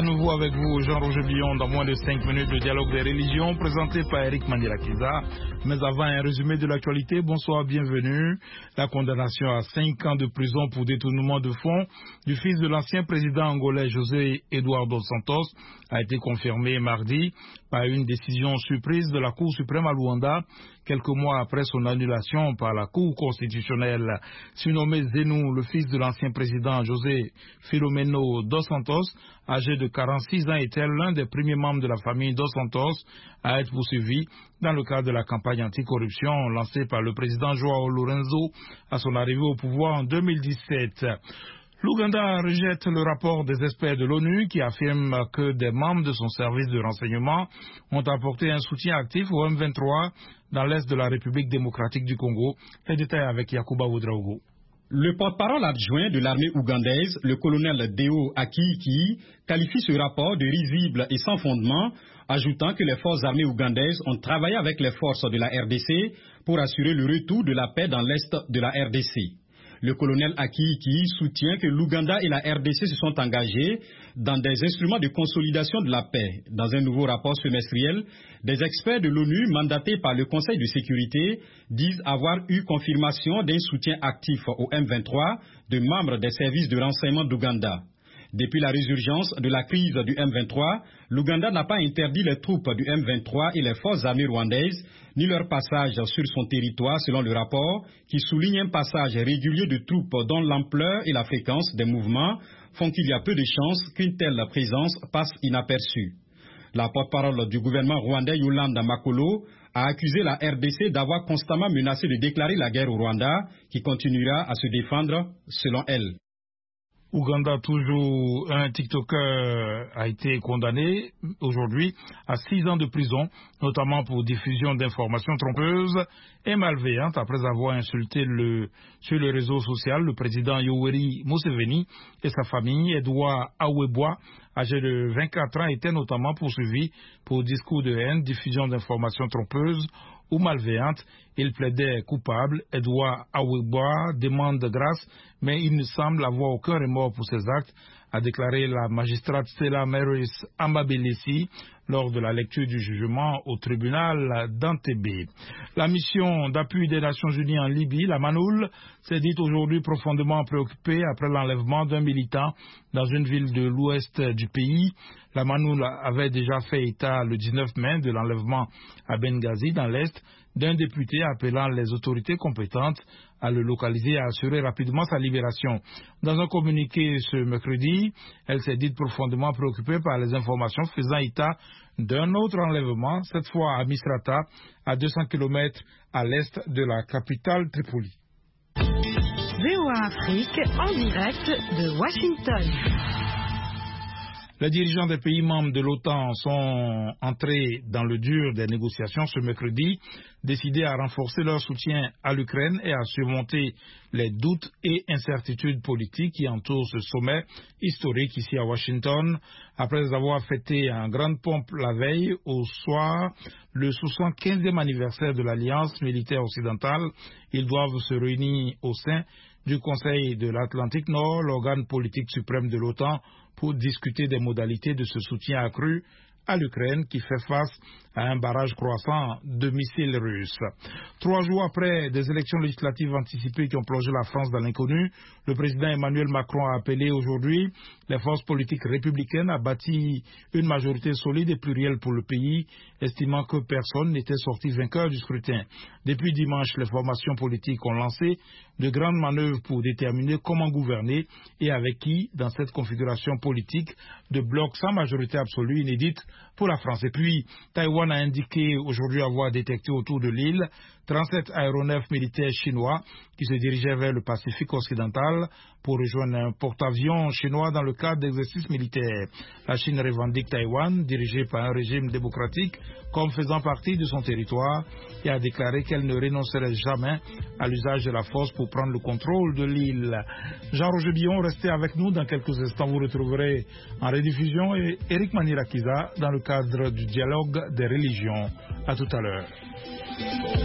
nouveau avec vous, Jean-Roger Billon, dans moins de 5 minutes, le dialogue des religions, présenté par Eric Mandirakiza. Mais avant, un résumé de l'actualité. Bonsoir, bienvenue. La condamnation à 5 ans de prison pour détournement de fonds du fils de l'ancien président angolais José Eduardo Santos a été confirmée mardi par une décision surprise de la Cour suprême à Luanda, quelques mois après son annulation par la Cour constitutionnelle. Surnommé Zenou, le fils de l'ancien président José Filomeno dos Santos, âgé de 46 ans, était l'un des premiers membres de la famille dos Santos à être poursuivi dans le cadre de la campagne anticorruption lancée par le président João Lourenço à son arrivée au pouvoir en 2017. L'Ouganda rejette le rapport des experts de l'ONU qui affirme que des membres de son service de renseignement ont apporté un soutien actif au M23 dans l'est de la République démocratique du Congo. Les détails avec Yacouba Ouedraogo. Le porte-parole adjoint de l'armée ougandaise, le colonel Deo Akiiki, qualifie ce rapport de risible et sans fondement, ajoutant que les forces armées ougandaises ont travaillé avec les forces de la RDC pour assurer le retour de la paix dans l'est de la RDC. Le colonel Akiiki soutient que l'Ouganda et la RDC se sont engagés dans des instruments de consolidation de la paix. Dans un nouveau rapport semestriel, des experts de l'ONU mandatés par le Conseil de sécurité disent avoir eu confirmation d'un soutien actif au M23 de membres des services de renseignement d'Ouganda. Depuis la résurgence de la crise du M23, l'Ouganda n'a pas interdit les troupes du M23 et les forces armées rwandaises, ni leur passage sur son territoire selon le rapport, qui souligne un passage régulier de troupes dont l'ampleur et la fréquence des mouvements font qu'il y a peu de chances qu'une telle présence passe inaperçue. La porte-parole du gouvernement rwandais Yolanda Makolo a accusé la RDC d'avoir constamment menacé de déclarer la guerre au Rwanda, qui continuera à se défendre selon elle. Ouganda, toujours un TikToker a été condamné aujourd'hui à 6 ans de prison, notamment pour diffusion d'informations trompeuses et malveillantes après avoir insulté sur le réseau social le président Yoweri Museveni et sa famille. Edouard Aweboa, âgé de 24 ans, était notamment poursuivi pour discours de haine, diffusion d'informations trompeuses ou malveillantes. Il plaidait coupable. Edouard Aweboa demande grâce, mais il ne semble avoir aucun remords pour ses actes, a déclaré la magistrate Stella Maris Amabelesi lors de la lecture du jugement au tribunal d'Entebbe. La mission d'appui des Nations Unies en Libye, la MANUL, s'est dite aujourd'hui profondément préoccupée après l'enlèvement d'un militant dans une ville de l'ouest du pays. La MANUL avait déjà fait état le 19 mai de l'enlèvement à Benghazi, dans l'est, d'un député appelant les autorités compétentes à le localiser et à assurer rapidement sa libération. Dans un communiqué ce mercredi, elle s'est dite profondément préoccupée par les informations faisant état d'un autre enlèvement, cette fois à Misrata, à 200 km à l'est de la capitale Tripoli. VOA Afrique en direct de Washington. Les dirigeants des pays membres de l'OTAN sont entrés dans le dur des négociations ce mercredi, décidés à renforcer leur soutien à l'Ukraine et à surmonter les doutes et incertitudes politiques qui entourent ce sommet historique ici à Washington. Après avoir fêté en grande pompe la veille, au soir, le 75e anniversaire de l'Alliance militaire occidentale, ils doivent se réunir au sein du Conseil de l'Atlantique Nord, l'organe politique suprême de l'OTAN, pour discuter des modalités de ce soutien accru à l'Ukraine qui fait face à un barrage croissant de missiles russes. 3 jours après des élections législatives anticipées qui ont plongé la France dans l'inconnu, le président Emmanuel Macron a appelé aujourd'hui les forces politiques républicaines à bâtir une majorité solide et plurielle pour le pays, estimant que personne n'était sorti vainqueur du scrutin. Depuis dimanche, les formations politiques ont lancé de grandes manœuvres pour déterminer comment gouverner et avec qui dans cette configuration politique de bloc sans majorité absolue inédite pour la France. Et puis, Taïwan a indiqué aujourd'hui avoir détecté autour de l'île 37 aéronefs militaires chinois qui se dirigeaient vers le Pacifique occidental pour rejoindre un porte-avions chinois dans le cadre d'exercices militaires. La Chine revendique Taïwan, dirigée par un régime démocratique, comme faisant partie de son territoire et a déclaré qu'elle ne renoncerait jamais à l'usage de la force pour prendre le contrôle de l'île. Jean-Roger Billon, restez avec nous. Dans quelques instants, vous retrouverez en rediffusion Eric Mandirakiza dans le cadre du dialogue des religions. À tout à l'heure.